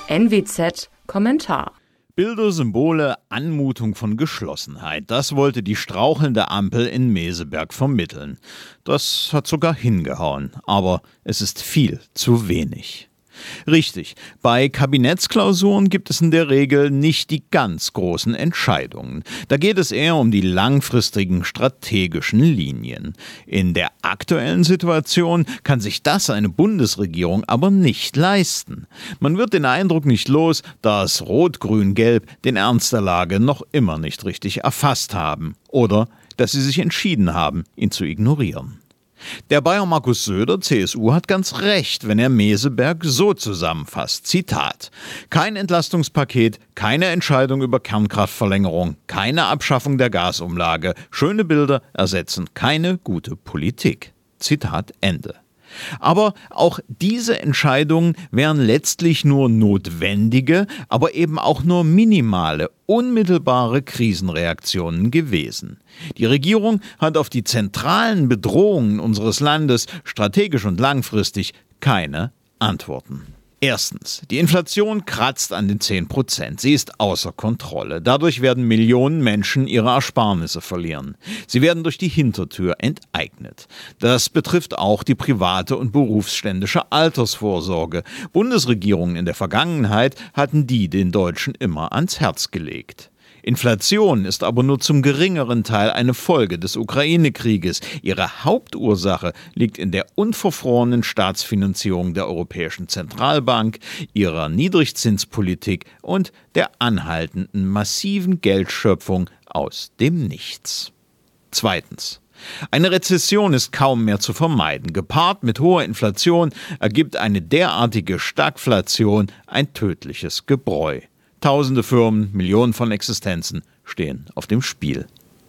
NWZ Kommentar. Bilder, Symbole, Anmutung von Geschlossenheit. Das wollte die strauchelnde Ampel in Meseberg vermitteln. Das hat sogar hingehauen. Aber es ist viel zu wenig. Richtig, bei Kabinettsklausuren gibt es in der Regel nicht die ganz großen Entscheidungen. Da geht es eher um die langfristigen strategischen Linien. In der aktuellen Situation kann sich das eine Bundesregierung aber nicht leisten. Man wird den Eindruck nicht los, dass Rot-Grün-Gelb den Ernst der Lage noch immer nicht richtig erfasst haben oder dass sie sich entschieden haben, ihn zu ignorieren. Der Bayer Markus Söder, CSU, hat ganz recht, wenn er Meseberg so zusammenfasst. Zitat: Kein Entlastungspaket, keine Entscheidung über Kernkraftverlängerung, keine Abschaffung der Gasumlage. Schöne Bilder ersetzen keine gute Politik. Zitat Ende. Aber auch diese Entscheidungen wären letztlich nur notwendige, aber eben auch nur minimale, unmittelbare Krisenreaktionen gewesen. Die Regierung hat auf die zentralen Bedrohungen unseres Landes strategisch und langfristig keine Antworten. Erstens, die Inflation kratzt an den 10%. Sie ist außer Kontrolle. Dadurch werden Millionen Menschen ihre Ersparnisse verlieren. Sie werden durch die Hintertür enteignet. Das betrifft auch die private und berufsständische Altersvorsorge. Bundesregierungen in der Vergangenheit hatten die den Deutschen immer ans Herz gelegt. Inflation ist aber nur zum geringeren Teil eine Folge des Ukraine-Krieges. Ihre Hauptursache liegt in der unverfrorenen Staatsfinanzierung der Europäischen Zentralbank, ihrer Niedrigzinspolitik und der anhaltenden massiven Geldschöpfung aus dem Nichts. Zweitens. Eine Rezession ist kaum mehr zu vermeiden. Gepaart mit hoher Inflation ergibt eine derartige Stagflation ein tödliches Gebräu. Tausende Firmen, Millionen von Existenzen stehen auf dem Spiel.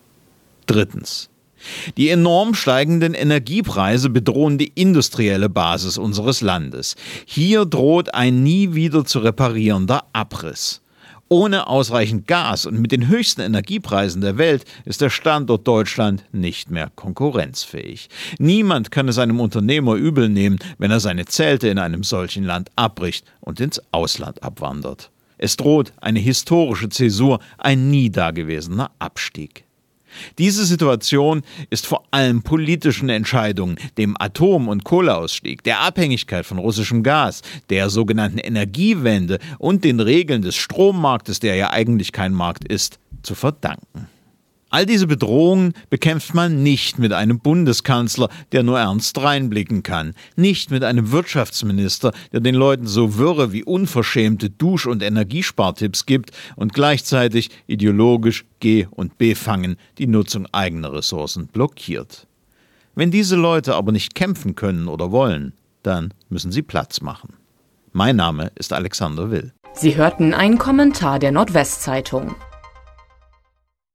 Drittens. Die enorm steigenden Energiepreise bedrohen die industrielle Basis unseres Landes. Hier droht ein nie wieder zu reparierender Abriss. Ohne ausreichend Gas und mit den höchsten Energiepreisen der Welt ist der Standort Deutschland nicht mehr konkurrenzfähig. Niemand kann es einem Unternehmer übel nehmen, wenn er seine Zelte in einem solchen Land abbricht und ins Ausland abwandert. Es droht eine historische Zäsur, ein nie dagewesener Abstieg. Diese Situation ist vor allem politischen Entscheidungen, dem Atom- und Kohleausstieg, der Abhängigkeit von russischem Gas, der sogenannten Energiewende und den Regeln des Strommarktes, der ja eigentlich kein Markt ist, zu verdanken. All diese Bedrohungen bekämpft man nicht mit einem Bundeskanzler, der nur ernst reinblicken kann, nicht mit einem Wirtschaftsminister, der den Leuten so wirre wie unverschämte Dusch- und Energiespartipps gibt und gleichzeitig ideologisch G- und befangen die Nutzung eigener Ressourcen blockiert. Wenn diese Leute aber nicht kämpfen können oder wollen, dann müssen sie Platz machen. Mein Name ist Alexander Will. Sie hörten einen Kommentar der Nordwestzeitung.